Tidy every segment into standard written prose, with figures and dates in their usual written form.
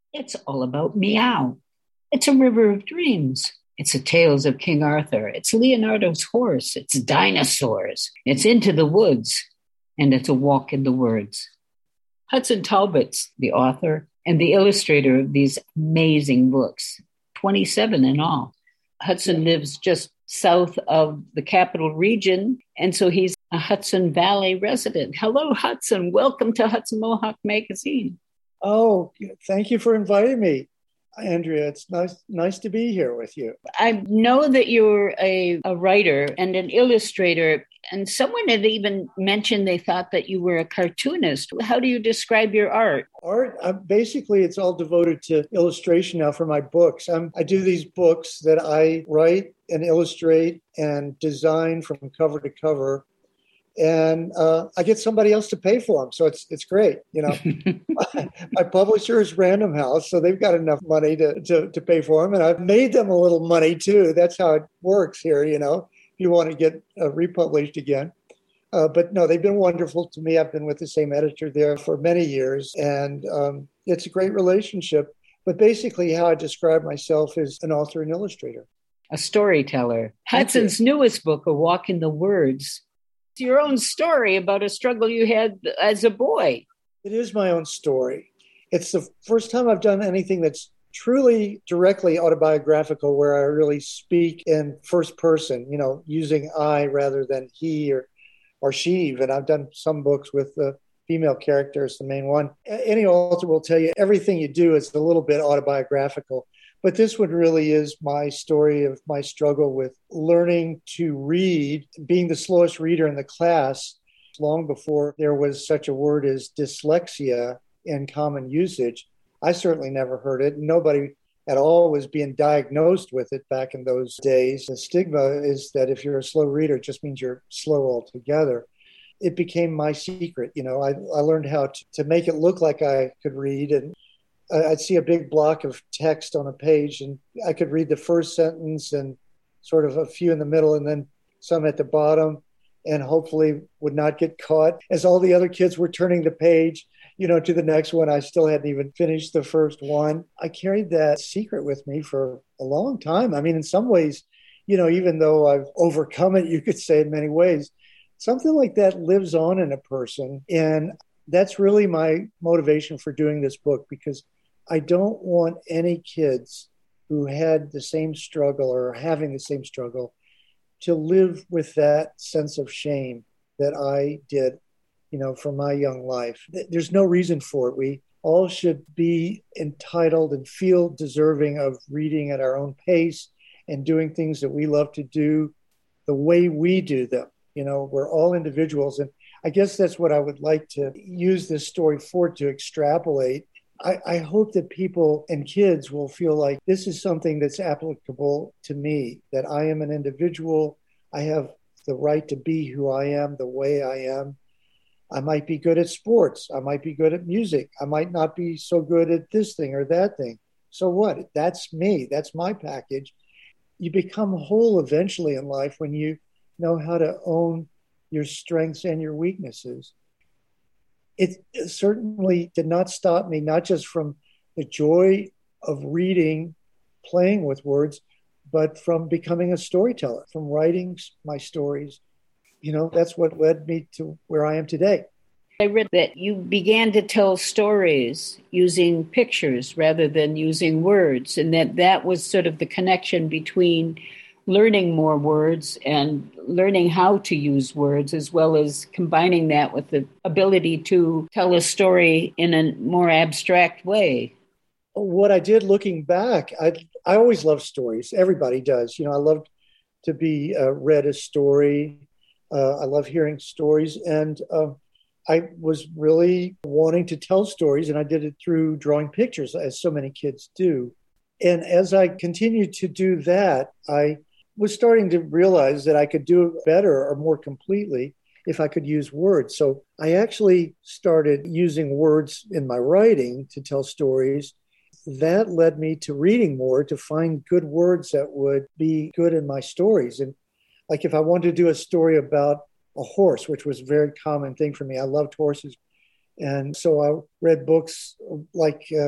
It's all about meow. It's a river of dreams. It's the tales of King Arthur. It's Leonardo's horse. It's dinosaurs. It's into the woods. And it's a walk in the words. Hudson Talbot's the author and the illustrator of these amazing books, 27 in all. Hudson lives just south of the capital region, and so he's a Hudson Valley resident. Hello, Hudson. Welcome to Hudson Mohawk Magazine. Oh, thank you for inviting me, Andrea. It's nice to be here with you. I know that you're a writer and an illustrator, and someone had even mentioned they thought that you were a cartoonist. How do you describe your art? Art, basically, it's all devoted to illustration now for my books. I do these books that I write and illustrate and design from cover to cover. And I get somebody else to pay for them. So it's great. You know, my publisher is Random House, so they've got enough money to pay for them. And I've made them a little money too. That's how it works here, you know, if you want to get republished again. But no, they've been wonderful to me. I've been with the same editor there for many years, and it's a great relationship. But basically how I describe myself is an author and illustrator. A storyteller. Hudson's newest book, A Walk in the Words, your own story about a struggle you had as a boy. It is my own story. It's the first time I've done anything that's truly directly autobiographical, where I really speak in first person, you know, using I rather than he or she even. I've done some books with the female character as the main one. Any author will tell you everything you do is a little bit autobiographical. But this one really is my story of my struggle with learning to read, being the slowest reader in the class long before there was such a word as dyslexia in common usage. I certainly never heard it. Nobody at all was being diagnosed with it back in those days. The stigma is that if you're a slow reader, it just means you're slow altogether. It became my secret. You know, I learned how to make it look like I could read, and I'd see a big block of text on a page, and I could read the first sentence and sort of a few in the middle and then some at the bottom, and hopefully would not get caught. As all the other kids were turning the page, you know, to the next one, I still hadn't even finished the first one. I carried that secret with me for a long time. I mean, in some ways, you know, even though I've overcome it, you could say in many ways, something like that lives on in a person. And that's really my motivation for doing this book, because I don't want any kids who had the same struggle or are having the same struggle to live with that sense of shame that I did, you know, for my young life. There's no reason for it. We all should be entitled and feel deserving of reading at our own pace and doing things that we love to do the way we do them. You know, we're all individuals. And I guess that's what I would like to use this story for, to extrapolate. I hope that people and kids will feel like this is something that's applicable to me, that I am an individual. I have the right to be who I am, the way I am. I might be good at sports. I might be good at music. I might not be so good at this thing or that thing. So what? That's me. That's my package. You become whole eventually in life when you know how to own your strengths and your weaknesses. It certainly did not stop me, not just from the joy of reading, playing with words, but from becoming a storyteller, from writing my stories. You know, that's what led me to where I am today. I read that you began to tell stories using pictures rather than using words, and that was sort of the connection between learning more words and learning how to use words, as well as combining that with the ability to tell a story in a more abstract way. What I did looking back, I always love stories. Everybody does. You know, I love to be read a story. I love hearing stories. And I was really wanting to tell stories, and I did it through drawing pictures, as so many kids do. And as I continued to do that, I was starting to realize that I could do it better or more completely if I could use words. So I actually started using words in my writing to tell stories. That led me to reading more, to find good words that would be good in my stories. And like if I wanted to do a story about a horse, which was a very common thing for me, I loved horses. And so I read books like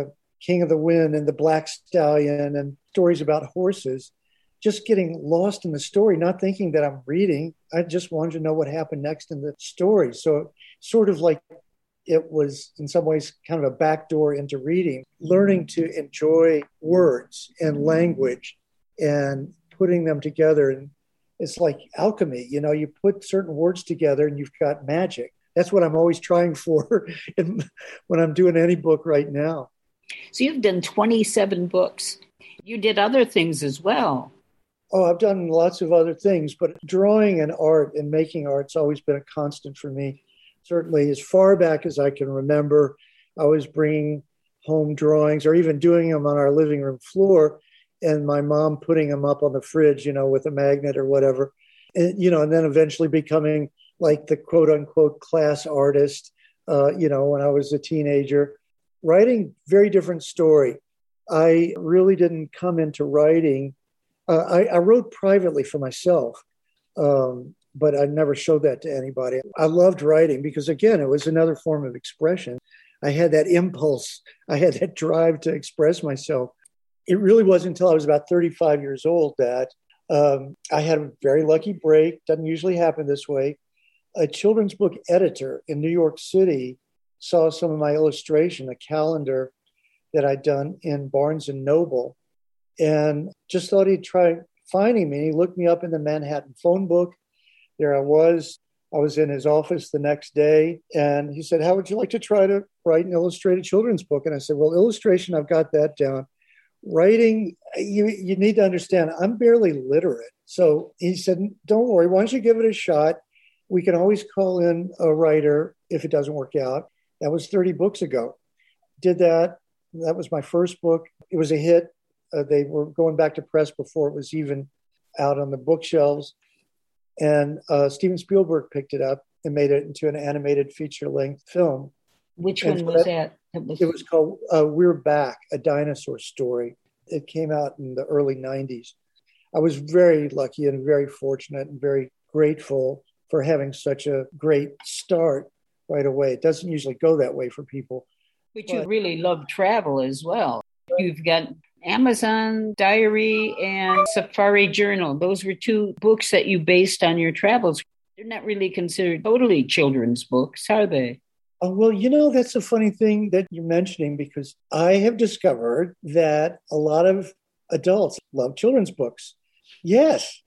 King of the Wind and the Black Stallion and stories about horses, just getting lost in the story, not thinking that I'm reading. I just wanted to know what happened next in the story. So sort of like it was in some ways kind of a backdoor into reading, learning to enjoy words and language and putting them together. And it's like alchemy, you put certain words together and you've got magic. That's what I'm always trying for when I'm doing any book right now. So you've done 27 books. You did other things as well. Oh, I've done lots of other things, but drawing and art and making art's always been a constant for me. Certainly as far back as I can remember, I was bringing home drawings or even doing them on our living room floor and my mom putting them up on the fridge, with a magnet or whatever. And, and then eventually becoming like the quote unquote class artist, when I was a teenager. Writing, very different story. I really didn't come into writing. I wrote privately for myself, but I never showed that to anybody. I loved writing because, again, it was another form of expression. I had that impulse. I had that drive to express myself. It really wasn't until I was about 35 years old that I had a very lucky break. Doesn't usually happen this way. A children's book editor in New York City saw some of my illustration, a calendar that I'd done in Barnes and Noble, and just thought he'd try finding me. He looked me up in the Manhattan phone book. There I was. I was in his office the next day, and he said, "How would you like to try to write an illustrated children's book?" And I said, "Well, illustration, I've got that down. Writing, you need to understand, I'm barely literate." So he said, "Don't worry. Why don't you give it a shot? We can always call in a writer if it doesn't work out." That was 30 books ago. Did that. That was my first book. It was a hit. They were going back to press before it was even out on the bookshelves. And Steven Spielberg picked it up and made it into an animated feature-length film. Which one was that? It was called We're Back, a Dinosaur Story. It came out in the early 90s. I was very lucky and very fortunate and very grateful for having such a great start right away. It doesn't usually go that way for people. But you really love travel as well. You've got Amazon Diary and Safari Journal. Those were two books that you based on your travels. They're not really considered totally children's books, are they? Oh, well, that's a funny thing that you're mentioning because I have discovered that a lot of adults love children's books. Yes.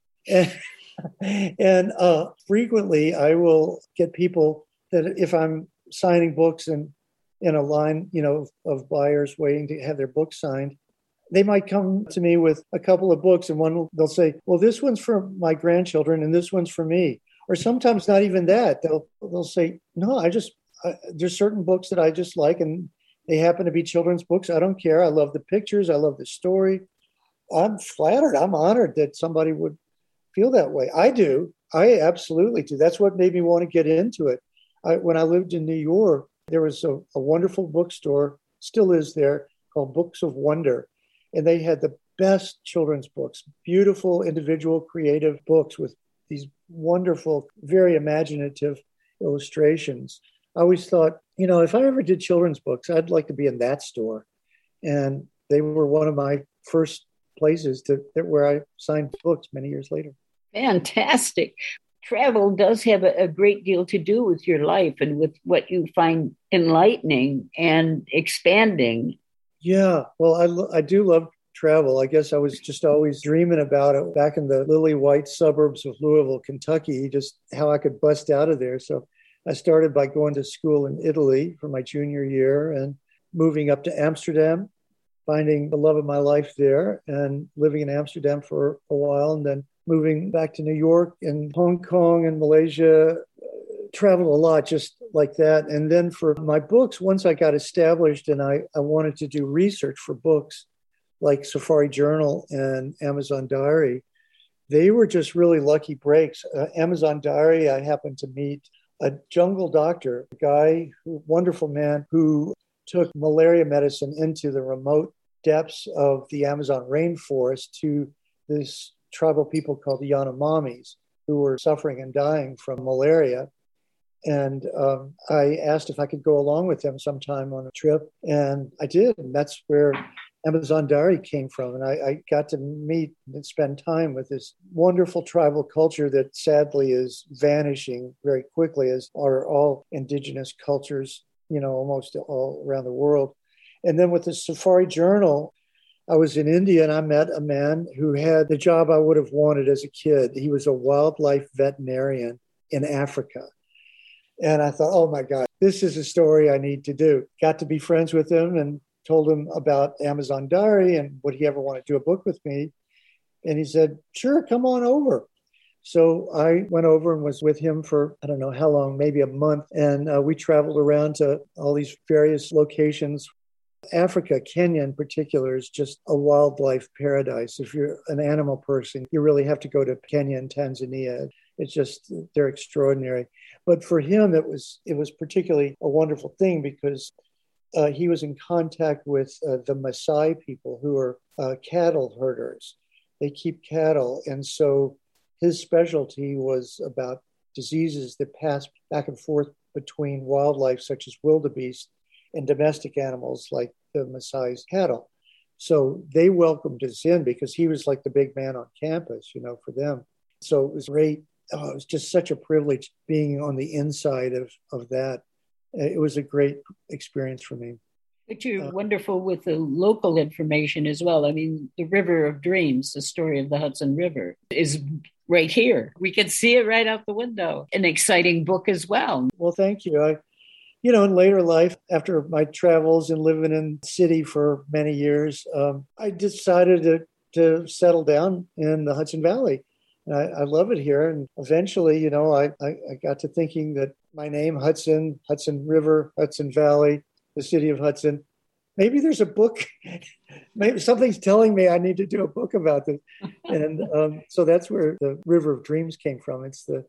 And frequently I will get people that if I'm signing books and in a line, of buyers waiting to have their book signed, they might come to me with a couple of books and they'll say, "Well, this one's for my grandchildren and this one's for me." Or sometimes not even that. They'll say, "No, there's certain books that I just like and they happen to be children's books. I don't care. I love the pictures. I love the story." I'm flattered. I'm honored that somebody would feel that way. I do. I absolutely do. That's what made me want to get into it. When I lived in New York, there was a wonderful bookstore, still is there, called Books of Wonder. And they had the best children's books, beautiful, individual, creative books with these wonderful, very imaginative illustrations. I always thought, if I ever did children's books, I'd like to be in that store. And they were one of my first places where I signed books many years later. Fantastic. Travel does have a great deal to do with your life and with what you find enlightening and expanding. Yeah, well, I do love travel. I guess I was just always dreaming about it back in the lily white suburbs of Louisville, Kentucky, just how I could bust out of there. So I started by going to school in Italy for my junior year and moving up to Amsterdam, finding the love of my life there and living in Amsterdam for a while, and then moving back to New York and Hong Kong and Malaysia. Traveled a lot just like that. And then for my books, once I got established and I wanted to do research for books like Safari Journal and Amazon Diary, they were just really lucky breaks. Amazon Diary, I happened to meet a jungle doctor, a guy, wonderful man, who took malaria medicine into the remote depths of the Amazon rainforest to this tribal people called the Yanomamis, who were suffering and dying from malaria. And I asked if I could go along with them sometime on a trip, and I did. And that's where Amazon Diary came from. And I got to meet and spend time with this wonderful tribal culture that sadly is vanishing very quickly, as are all indigenous cultures, almost all around the world. And then with the Safari Journal, I was in India and I met a man who had the job I would have wanted as a kid. He was a wildlife veterinarian in Africa. And I thought, oh my God, this is a story I need to do. Got to be friends with him and told him about Amazon Diary and would he ever want to do a book with me. And he said, sure, come on over. So I went over and was with him for, I don't know how long, maybe a month. And we traveled around to all these various locations. Africa, Kenya in particular, is just a wildlife paradise. If you're an animal person, you really have to go to Kenya and Tanzania. It's just, they're extraordinary. But for him, it was particularly a wonderful thing because he was in contact with the Maasai people who are cattle herders. They keep cattle. And so his specialty was about diseases that pass back and forth between wildlife, such as wildebeest, and domestic animals like the Maasai's cattle. So they welcomed us in because he was like the big man on campus, for them. So it was great. Oh, it was just such a privilege being on the inside of that. It was a great experience for me. But you're wonderful with the local information as well. I mean, the River of Dreams, the story of the Hudson River, is right here. We can see it right out the window. An exciting book as well. Well, thank you. In later life, after my travels and living in the city for many years, I decided to settle down in the Hudson Valley. And I love it here. And eventually, I got to thinking that my name, Hudson, Hudson River, Hudson Valley, the city of Hudson, maybe there's a book. Maybe something's telling me I need to do a book about this. And so that's where the River of Dreams came from. It's the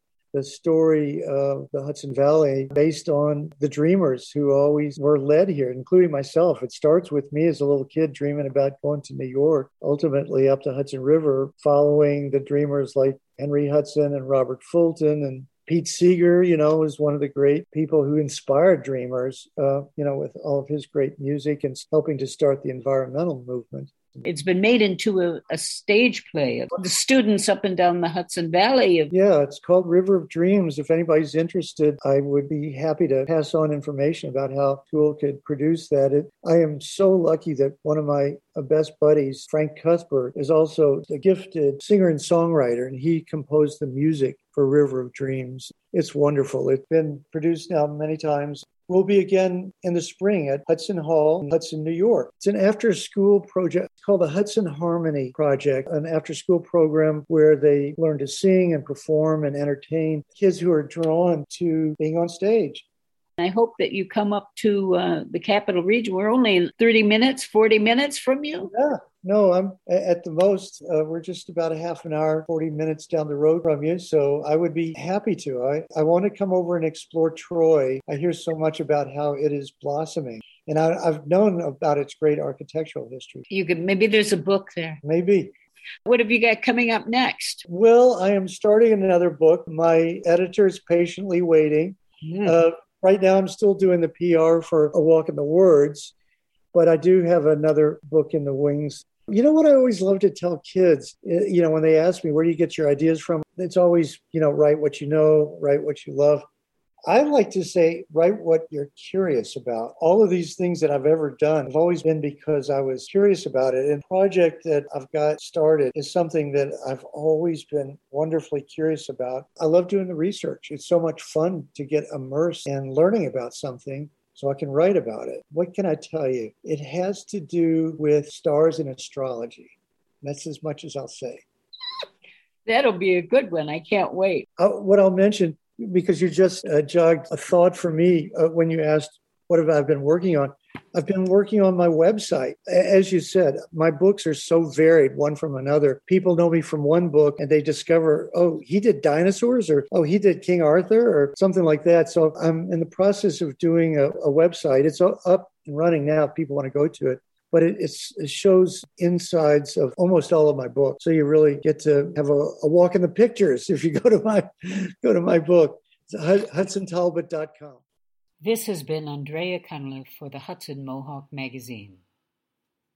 story of the Hudson Valley based on the dreamers who always were led here, including myself. It starts with me as a little kid dreaming about going to New York, ultimately up the Hudson River, following the dreamers like Henry Hudson and Robert Fulton. And Pete Seeger, was one of the great people who inspired dreamers, with all of his great music and helping to start the environmental movement. It's been made into a stage play of the students up and down the Hudson Valley. Yeah, it's called River of Dreams. If anybody's interested, I would be happy to pass on information about how school could produce that. I am so lucky that one of my best buddies, Frank Cuthbert, is also a gifted singer and songwriter, and he composed the music for River of Dreams. It's wonderful. It's been produced now many times. We'll be again in the spring at Hudson Hall in Hudson, New York. It's an after-school project called the Hudson Harmony Project, an after-school program where they learn to sing and perform and entertain kids who are drawn to being on stage. I hope that you come up to the Capital Region. We're only 30 minutes, 40 minutes from you. Yeah, no, I'm at the most. We're just about a half an hour, 40 minutes down the road from you. So I would be happy to. I want to come over and explore Troy. I hear so much about how it is blossoming. And I've known about its great architectural history. Maybe there's a book there. Maybe. What have you got coming up next? Well, I am starting another book. My editor is patiently waiting. Right now, I'm still doing the PR for A Walk in the Words, but I do have another book in the wings. You know what I always love to tell kids, when they ask me, where do you get your ideas from? It's always, write what you know, write what you love. I like to say, write what you're curious about. All of these things that I've ever done have always been because I was curious about it. And the project that I've got started is something that I've always been wonderfully curious about. I love doing the research. It's so much fun to get immersed in learning about something so I can write about it. What can I tell you? It has to do with stars and astrology. That's as much as I'll say. That'll be a good one. I can't wait. What I'll mention, because you just jogged a thought for me when you asked, what have I been working on? I've been working on my website. As you said, my books are so varied, one from another. People know me from one book and they discover, oh, he did dinosaurs, or, oh, he did King Arthur, or something like that. So I'm in the process of doing a website. It's up and running now if people want to go to it. But it shows insides of almost all of my books. So you really get to have a walk in the pictures if you go to my book. HudsonTalbot.com. This has been Andrea Cunliffe for the Hudson Mohawk Magazine.